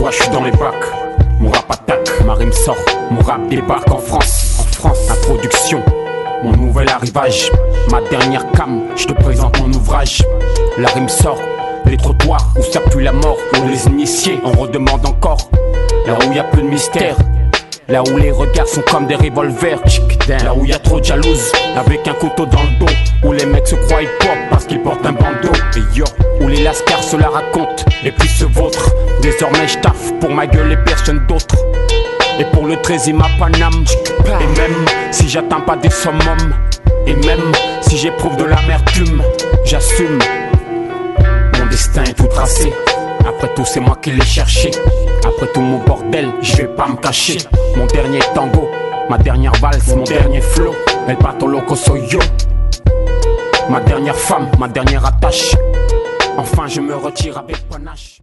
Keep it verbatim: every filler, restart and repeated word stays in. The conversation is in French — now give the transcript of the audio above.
fois je suis dans les bacs, mon rap attaque, ma rime sort, mon rap débarque en France. En France, introduction, mon nouvel arrivage, ma dernière cam, je te présente mon ouvrage. La rime sort, les trottoirs où ça pue la mort, où les initiés on redemande encore. Là où y a peu de mystère, là où les regards sont comme des revolvers, là où y a trop de jalouses, avec un couteau dans le dos, où les mecs se croient hip-hop parce qu'ils portent un bandeau. Et yo, où les lascars se la racontent, et puis se vautrent. Désormais je taffe pour ma gueule et personne d'autre. Et pour le treizième à Paname. Et même si j'atteins pas des summums, et même si j'éprouve de l'amertume, j'assume. Mon destin est tout tracé. Après tout c'est moi qui l'ai cherché. Après tout mon bordel, je vais pas me cacher. Mon dernier tango, ma dernière valse, mon dernier flow. El pato loco soy yo. Ma dernière femme, ma dernière attache. Enfin je me retire avec panache.